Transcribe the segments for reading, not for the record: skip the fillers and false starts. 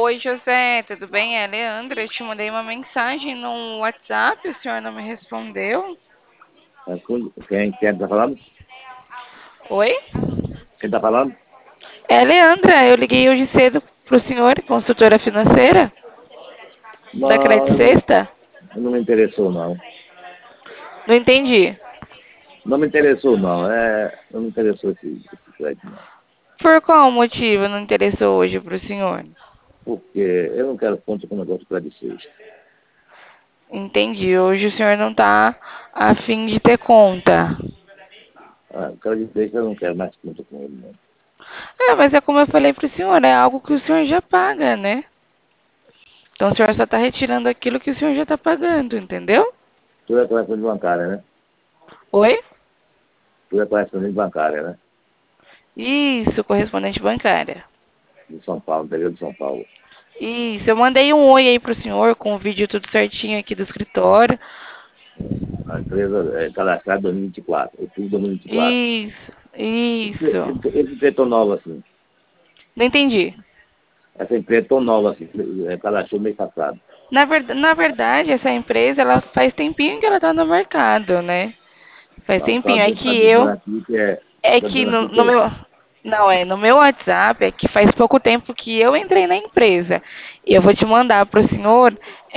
Oi, José, tudo bem? É a Leandra. Eu te mandei uma mensagem no WhatsApp, o senhor não me respondeu. Quem tá falando? Oi? Quem tá falando? É a Leandra. Eu liguei hoje cedo pro senhor, consultora financeira da Não, Credit Sexta. não me interessou, não. Não entendi. Não me interessou, não. Não me interessou esse crédito, não. Por qual motivo não interessou hoje pro senhor? Porque eu não quero conta com negócio de crédito sexta. Entendi. Hoje o senhor não tá a fim de ter conta. Crédito sexta eu não quero mais conta com ele, não. Mas é como eu falei pro senhor, é algo que o senhor já paga, né? Então o senhor só tá retirando aquilo que o senhor já tá pagando, entendeu? Tudo é correspondente bancária, né? Oi? Tudo é correspondente bancária, né? Isso, correspondente bancária. De São Paulo, interior de São Paulo. Isso, eu mandei um oi aí pro senhor com o vídeo tudo certinho aqui do escritório. A empresa é cadastrada em 2024, outubro de 2024. Isso, Esse isso. empresa é tão nova assim. Não entendi. Essa empresa é tão nova assim. Cadastrou mês passado. Na verdade, essa empresa, ela faz tempinho que ela tá no mercado, né? Faz Não, tempinho. É que eu, é tá que dizendo aqui no meu, não, no meu WhatsApp, é que faz pouco tempo que eu entrei na empresa. E eu vou te mandar pro senhor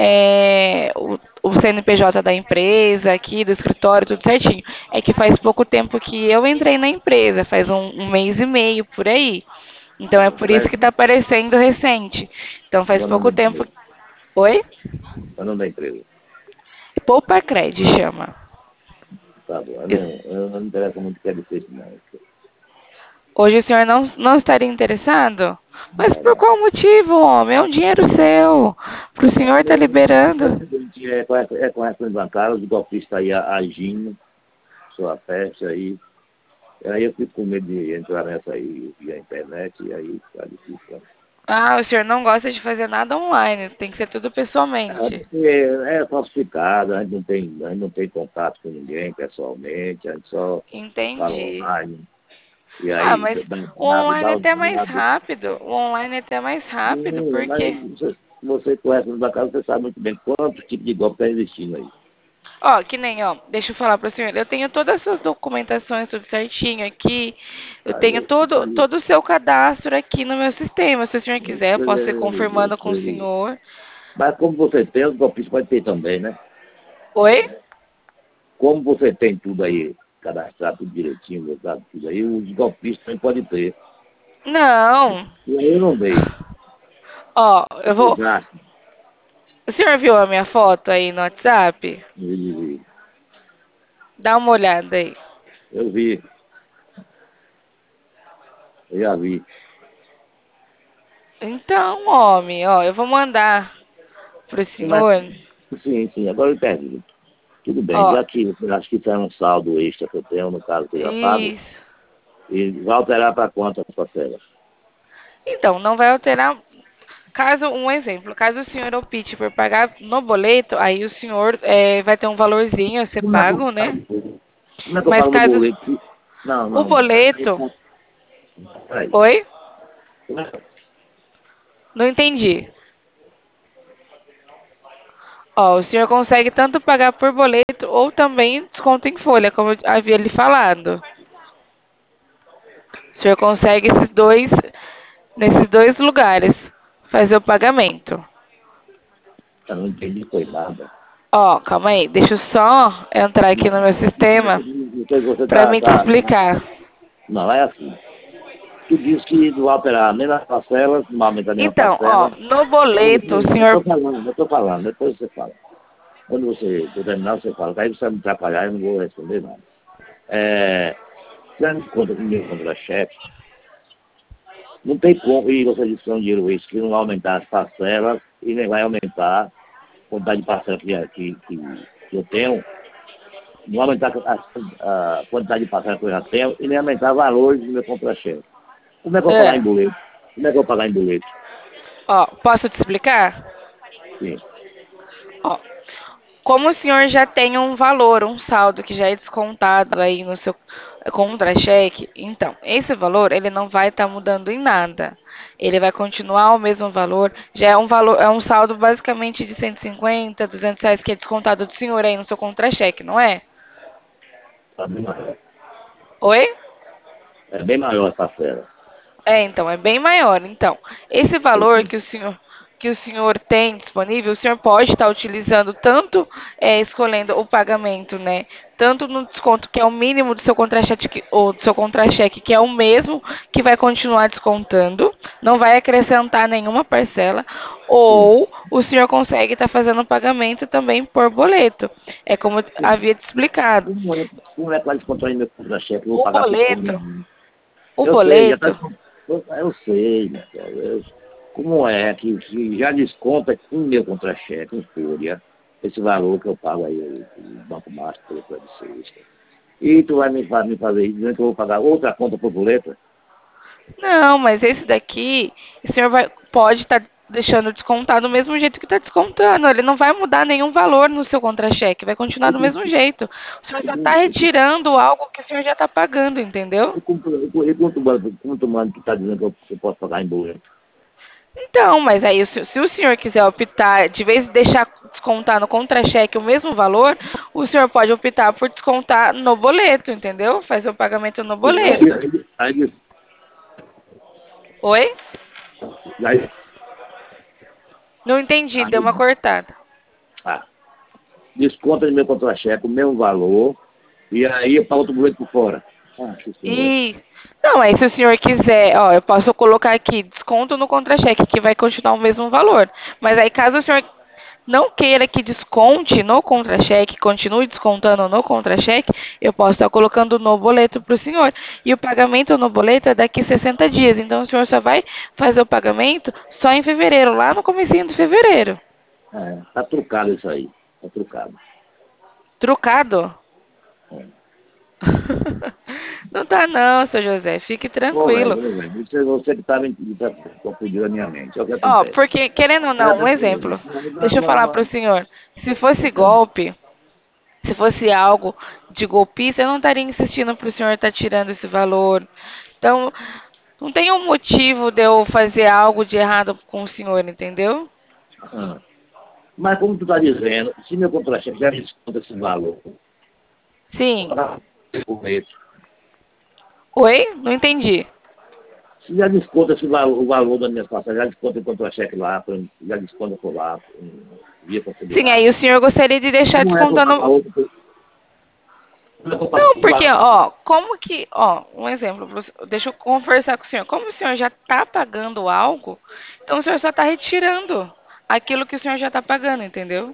o CNPJ da empresa, aqui do escritório, tudo certinho. É que faz pouco tempo que eu entrei na empresa, faz um mês e meio por aí. Então é por isso que tá aparecendo recente. Então faz o nome pouco da tempo. empresa. Oi? O nome da empresa. Poupa Cred chama. Tá bom. Eu não me interessa muito que é difícil, não. Hoje o senhor não estaria interessado? Mas Não, por não. qual motivo, homem? É um dinheiro seu. Para o senhor estar liberando. É com essa bancária, os golpistas aí agindo, sua festa aí. Aí eu fico com medo de entrar nessa aí via internet, e aí fica difícil. Né? Ah, o senhor não gosta de fazer nada online. Tem que ser tudo pessoalmente. Porque é falsificado, a gente não tem contato com ninguém pessoalmente, a gente só fala Entendi. online. E Ah, aí mas o dá online é os até mais dados. rápido. O online é até mais rápido, Sim, mas porque... você conhece o bancário, você sabe muito bem quanto tipo de golpe está existindo aí. Ó, que nem, ó, deixa eu falar para o senhor. Eu tenho todas as suas documentações, tudo certinho aqui. Eu tenho Aí, todo o seu cadastro aqui no meu sistema. Se o senhor quiser, eu posso ir eu confirmando com o sei. senhor. Mas como você tem, os golpistas podem ter também, né? Oi? Como você tem tudo aí, cadastrado tudo direitinho, botado tudo aí, os golpistas também podem ter. Não. E aí eu não dei. Ó, eu vou. Desastre. O senhor viu a minha foto aí no WhatsApp? Dá uma olhada aí. Eu vi, eu já vi. Então, homem, ó, eu vou mandar pro Mas, senhor. sim, agora eu pergunto. Tudo bem, Ó, já que eu acho que isso é um saldo extra que eu tenho, no caso que eu já pago, isso. e vai alterar para quanto as parcelas? Então, não vai alterar. Caso, um exemplo, caso o senhor opte por pagar no boleto, aí o senhor vai ter um valorzinho a ser Como é que eu pago, né? pago? Como é que eu Mas pago no caso boleto? Não, o não. boleto. Peraí. Oi? Como é que Não entendi. Ó, o senhor consegue tanto pagar por boleto ou também desconto em folha, como eu havia lhe falado. O senhor consegue nesses dois lugares, fazer o pagamento. eu não entendi foi nada. Ó, calma aí, deixa eu só entrar aqui no meu sistema Você para mim te explicar. Não, é assim. Tu disse que não vai alterar nem nas parcelas, não vai aumentar nenhuma Então, ó, parcela. no boleto, o Eu senhor. estou falando, depois você fala. Quando você terminar, você fala. Aí você vai me atrapalhar e eu não vou responder nada. Você me conta com meu contra-cheque, não tem como, e você disse que é um dinheiro extra, que não vai aumentar as parcelas e nem vai aumentar a quantidade de parcelas que eu tenho, não vai aumentar a quantidade de parcelas que eu já tenho e nem aumentar valores do meu contra-cheque. Como é que eu vou pagar em É, boleto? Como é que eu vou pagar em boleto? ó, posso te explicar? Sim. Ó, como o senhor já tem um valor, um saldo que já é descontado aí no seu contra-cheque, então, esse valor ele não vai estar mudando em nada. Ele vai continuar o mesmo valor. Já é um valor, é um saldo basicamente de 150, R$ 200 que é descontado do senhor aí no seu contra-cheque, não é? Tá bem maior. Oi? É bem maior essa fera. É, então, é bem maior. Então, esse valor que o senhor tem disponível, o senhor pode estar utilizando tanto escolhendo o pagamento, né? Tanto no desconto que é o mínimo do seu contra-cheque, ou do seu contra-cheque, que é o mesmo que vai continuar descontando, não vai acrescentar nenhuma parcela, Sim. ou o senhor consegue estar fazendo o pagamento também por boleto. É como eu Sim. havia te explicado. Como é que vai descontar em meu contra-cheque? Eu vou O pagar por fora. boleto, o Eu sei, já tá, boleto. eu sei, né, cara, como é que já desconta com o meu contra-cheque, em folha, esse valor que eu pago aí, o Banco Master, pelo plano de sexta. E tu vai me fazer isso, dizendo que eu vou pagar outra conta por boleta? Não, mas esse daqui, o senhor pode estar deixando descontar do mesmo jeito que está descontando. Ele não vai mudar nenhum valor no seu contra-cheque, vai continuar do mesmo jeito. O senhor só está retirando algo que o senhor já está pagando, entendeu? E quanto mano que está dizendo que eu posso pagar em boleto? Então, mas aí se o senhor quiser optar, de vez de deixar descontar no contra-cheque o mesmo valor, o senhor pode optar por descontar no boleto, entendeu? Fazer o pagamento no boleto. Aí, Oi? aí, Não entendi, deu aí, uma cortada. ah, desconta no meu contra-cheque o mesmo valor, e aí eu pago outro boleto por fora. Ah, que senhora. E não, aí se o senhor quiser, ó, eu posso colocar aqui desconto no contra-cheque, que vai continuar o mesmo valor. Mas aí caso o senhor não queira que desconte no contra-cheque, continue descontando no contra-cheque, eu posso estar colocando no boleto para o senhor. E o pagamento no boleto é daqui 60 dias. Então o senhor só vai fazer o pagamento só em fevereiro, lá no comecinho de fevereiro. É, tá trucado isso aí. Tá trucado. Trucado? É. Não tá não, seu José, fique tranquilo. Ô, velho, isso é você que está tá confundindo a minha mente. É o que Ó, acontece. porque, querendo ou não, um exemplo. Deixa eu falar para o senhor. Se fosse golpe, se fosse algo de golpista, eu não estaria insistindo para o senhor estar tirando esse valor. Então, não tem um motivo de eu fazer algo de errado com o senhor, entendeu? Ah, mas como tu está dizendo, se meu contra-cheque já desconta esse valor, Sim. para o mês, Oi? Não entendi. se já desconta esse valor, o valor da minha passagem, já desconta o contra-cheque lá, já desconta por lá, via Sim, considerar. aí o senhor gostaria de deixar Como é que eu pagar descontando. outro? Como é que eu pago Não, por porque, lá? ó, como que, ó, um exemplo, deixa eu conversar com o senhor. Como o senhor já está pagando algo, então o senhor só está retirando aquilo que o senhor já está pagando, entendeu?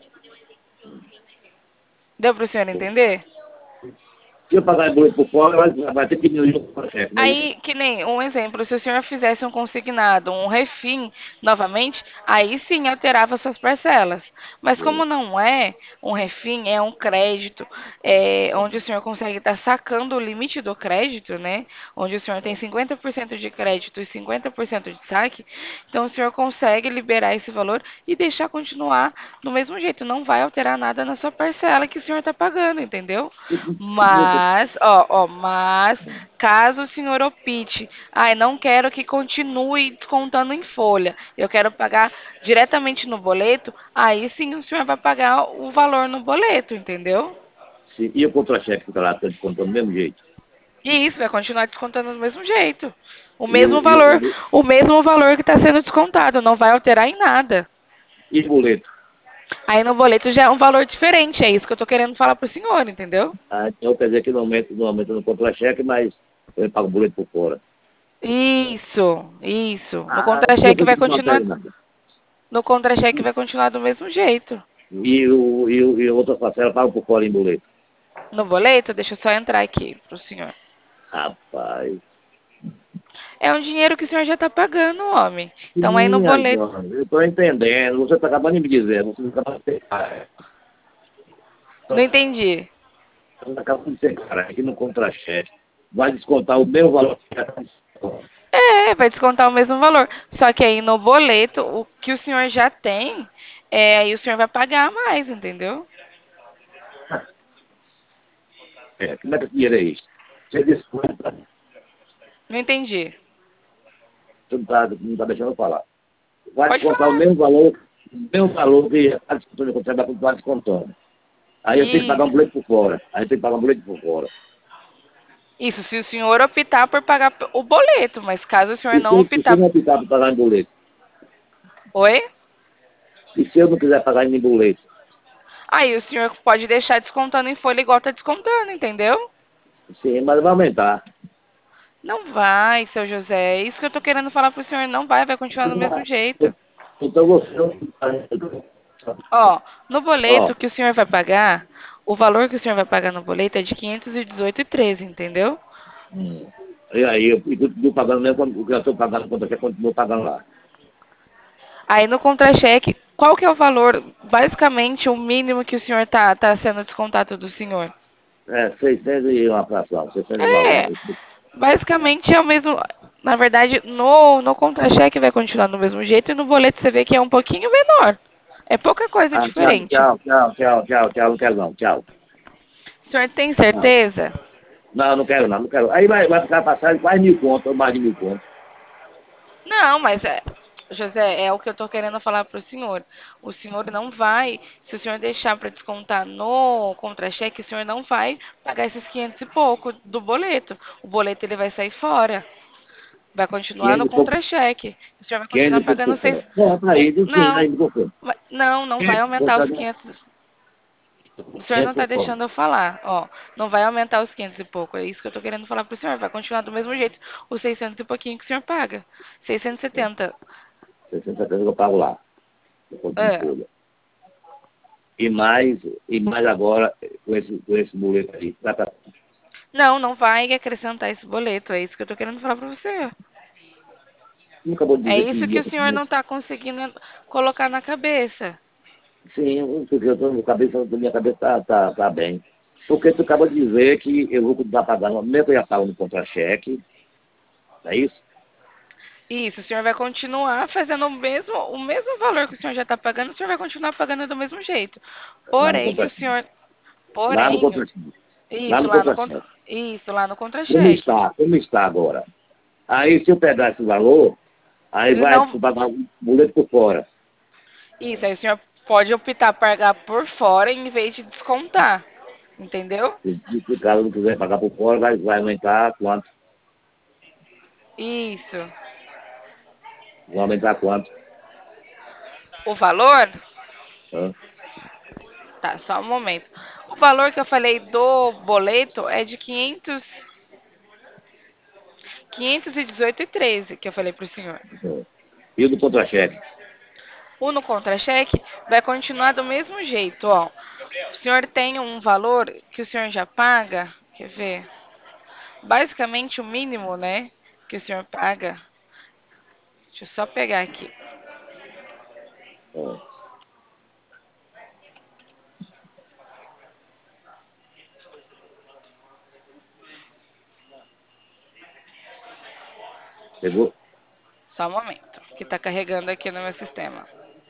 Deu para o senhor entender? Se eu pagar em boleto por fora, vai ter que diminuir o contra-cheque, não é isso? Aí, que nem um exemplo, se o senhor fizesse um consignado, um refim, novamente, aí sim alterava suas parcelas. Mas como não é um refim, é um crédito, onde o senhor consegue estar sacando o limite do crédito, né? Onde o senhor tem 50% de crédito e 50% de saque, então o senhor consegue liberar esse valor e deixar continuar do mesmo jeito. Não vai alterar nada na sua parcela que o senhor está pagando, entendeu? Mas, mas caso o senhor opte, ai, não quero que continue descontando em folha, eu quero pagar diretamente no boleto, aí sim o senhor vai pagar o valor no boleto, entendeu? E o contra-cheque fica lá descontando do mesmo jeito. E isso vai continuar descontando do mesmo jeito. E O mesmo valor que está sendo descontado, não vai alterar em nada. o boleto. Aí no boleto já é um valor diferente, é isso que eu estou querendo falar para o senhor, entendeu? Ah, então quer dizer que não aumenta no contra-cheque, mas eu pago o boleto por fora. Isso. Ah, depois que não altera nada. No contra-cheque vai continuar do mesmo jeito. E outra parcela paga por fora em boleto. No boleto, deixa eu só entrar aqui pro senhor. Rapaz. É um dinheiro que o senhor já está pagando, homem. Então aí no Sim, boleto. agora, eu estou entendendo. Você está acabando de me dizer. Você está Não entendi. acabando de dizer, cara, aqui no contra-cheque vai descontar o meu valor. É, vai descontar o mesmo valor. Só que aí no boleto, o que o senhor já tem, aí o senhor vai pagar mais, entendeu? Como é que esse dinheiro é isso? Você desconta, Não entendi. você não tá deixando eu falar. Vai Pode descontar falar. o mesmo valor que a descontando quando você vai continuar descontando. Aí eu tenho que pagar um Isso. boleto por fora. Aí eu tenho que pagar um boleto por fora. Isso, se o senhor optar por pagar o boleto, mas caso o senhor E se, não e se eu optar. não optar por pagar em boleto? Oi? E se eu não quiser pagar em boleto? Aí o senhor pode deixar descontando em folha igual tá descontando, entendeu? Sim, mas vai aumentar. Não vai, seu José. É isso que eu tô querendo falar pro senhor. Não vai, vai continuar do mesmo jeito. Então você não. Ó, no boleto Ó, que o senhor vai pagar, o valor que o senhor vai pagar no boleto é de 518,13, entendeu? e aí eu continuo pagando mesmo o que eu estou pagando quando você continua pagando lá. Aí no contra-cheque, qual que é o valor, basicamente o mínimo que o senhor tá sendo descontado do senhor? 600 e uma fração, 600 e É, alguma. basicamente é o mesmo. Na verdade, no contra-cheque vai continuar do mesmo jeito e no boleto você vê que é um pouquinho menor. É pouca coisa Ah, tchau, diferente. tchau, tchau, tchau, tchau, tchau, não quero não, tchau. O senhor tem Não, certeza? não, não quero não, não quero. Aí vai ficar passando quase 1.000 conto, ou mais de 1.000 conto. Não, mas José, é o que eu tô querendo falar pro senhor. O senhor não vai, se o senhor deixar para descontar no contra-cheque, o senhor não vai pagar esses 500 e pouco do boleto. O boleto ele vai sair fora. Vai continuar 500 no e pouco, contra-cheque. O senhor vai 500 continuar e pouco pagando por seis. fora. Bota aí, sim, Não, ainda por fora. não vai 500 aumentar os por 500. O senhor não 500 está por fora. deixando eu falar, ó. Não vai aumentar os 500 e pouco. É isso que eu tô querendo falar pro senhor. Vai continuar do mesmo jeito. Os 600 e pouquinho que o senhor paga. 670. 670 que eu pago lá, no ponto de É. folha. E mais agora, com esse boleto aí, Não vai acrescentar esse boleto. É isso que eu tô querendo falar pra você. não acabou de É dizer que isso que ia o senhor não continuar. tá conseguindo colocar na cabeça. Sim, porque eu tô, minha cabeça tá bem. Porque tu acaba de dizer que eu vou continuar pagando, mesmo que eu já pago no contra-cheque, não é isso? Isso, o senhor vai continuar fazendo o mesmo valor que o senhor já está pagando, o senhor vai continuar pagando do mesmo jeito. Lá no Porém, o contra-cheque. senhor, Lá no porém, contra-cheque. Lá isso no lá no contra, contra-cheque. isso lá no Como contra-cheque. está? Como está agora? Aí se eu pegar esse valor, aí Ele vai não, pagar um boleto por fora. isso aí o senhor pode optar por pagar por fora em vez de descontar, entendeu? Se o cara não quiser pagar por fora, vai aumentar quanto? Isso. Vai aumentar quanto? O valor, Hã? tá, só um momento. O valor que eu falei do boleto é de 518,13 que eu falei pro senhor. Hã? E o do contra-cheque? O no contra-cheque vai continuar do mesmo jeito, ó. O senhor tem um valor que o senhor já paga, quer ver? Basicamente o mínimo, né, que o senhor paga. Deixa eu só pegar aqui. Hã? Pegou? Só um momento, que tá carregando aqui no meu sistema.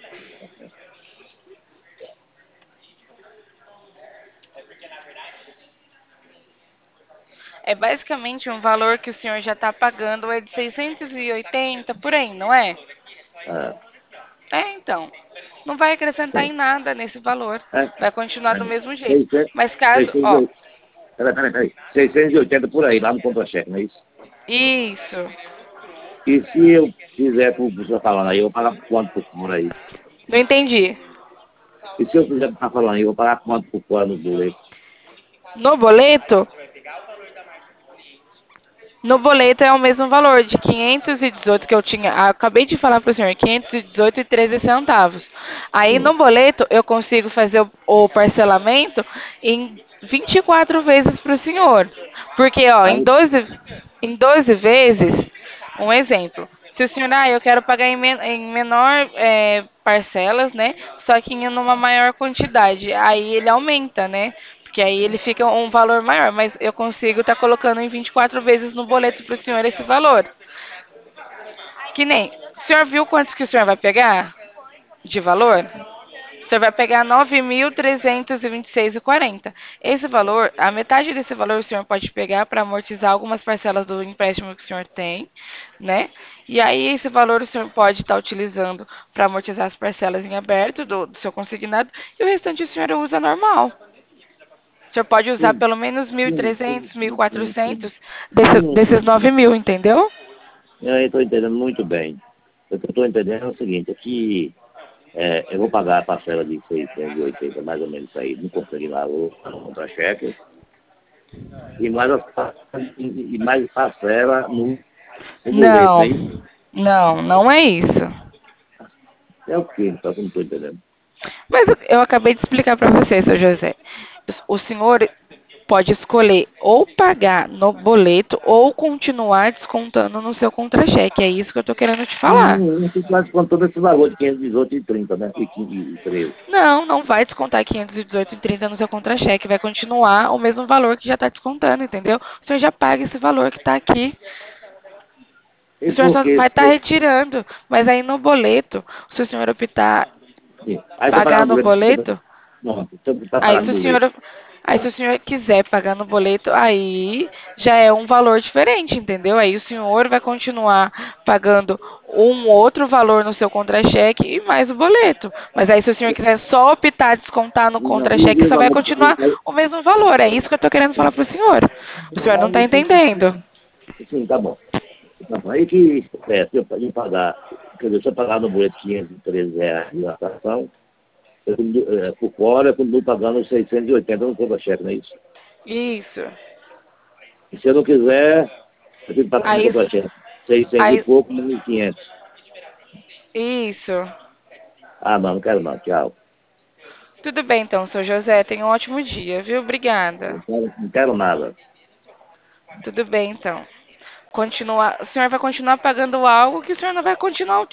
É basicamente um valor que o senhor já está pagando, é de 680 por aí, não é? Ah, É, então. Não vai acrescentar em sim. nada nesse valor. É, Vai continuar é, do mesmo jeito. 600, Mas caso, ó, 600, peraí. 680 por aí, lá no contra-cheque, não é isso? isso. E se eu fizer por você falando aí, eu vou pagar quanto por fora aí? Não entendi. E se eu fizer por falando aí, eu vou pagar quanto por fora no boleto? No boleto, no boleto é o mesmo valor de 518 que eu tinha. Acabei de falar para o senhor, 518,13 centavos. Aí Sim. no boleto eu consigo fazer o parcelamento em 24 vezes para o senhor. Porque, ó, em Aí, 12 vezes, um exemplo. Se o senhor, eu quero pagar em menor parcelas, né? Só que em uma maior quantidade. Aí ele aumenta, né? Porque aí ele fica um valor maior, mas eu consigo estar colocando em 24 vezes no boleto para o senhor esse valor. Que nem, o senhor viu quantos que o senhor vai pegar de valor? senhor vai pegar 9.326,40. Esse valor, a metade desse valor o senhor pode pegar para amortizar algumas parcelas do empréstimo que o senhor tem, né? E aí esse valor o senhor pode estar utilizando para amortizar as parcelas em aberto do seu consignado e o restante o senhor usa normal. O senhor pode usar Sim, pelo menos sim, 1.300, sim, sim, sim, sim. 1.400 desses 9.000, entendeu? Eu estou entendendo muito bem. O que eu estou entendendo é o seguinte, é que eu vou pagar a parcela de 680, mais ou menos isso aí, no consignado contra-cheque, e mais parcela no boleto, Não, hein? não é isso. É o que, então, que eu não estou entendendo. Mas eu acabei de explicar para você, seu José. O senhor pode escolher ou pagar no boleto ou continuar descontando no seu contra-cheque. É isso que eu estou querendo te falar. Não se faz com todo esse valor de 518,30, né? E 13. Não, não vai descontar 518,30 no seu contra-cheque. Vai continuar o mesmo valor que já está descontando, entendeu? O senhor já paga esse valor que está aqui. E O senhor por só quê? vai estar retirando. Mas aí no boleto, se o senhor optar Sim. Aí você pagar pagar no no boleto, boleto, não, você está Aí pagando se o no boleto. senhor, aí se o senhor quiser pagar no boleto, aí já é um valor diferente, entendeu? Aí o senhor vai continuar pagando um outro valor no seu contra-cheque e mais o boleto. Mas aí se o senhor quiser só optar descontar no Não, contra-cheque, o só vai valor, continuar o mesmo valor. É isso que eu estou querendo falar para o senhor. O senhor não está entendendo. sim, tá bom. Tá bom. Aí que, se eu pagar, quer dizer, se eu pagar no boleto R$ 513 de atração, por fora, eu continuo pagando 680 no contra-cheque, não é isso? Isso. E se eu não quiser, eu tenho que pagar no Aí, contra-cheque 600 e aí, pouco, 1.500. isso. Ah, não quero não, tchau. Tudo bem então, seu José. Tenha um ótimo dia, viu? Obrigada. Não quero nada. Tudo bem então. O senhor vai continuar pagando algo que o senhor não vai continuar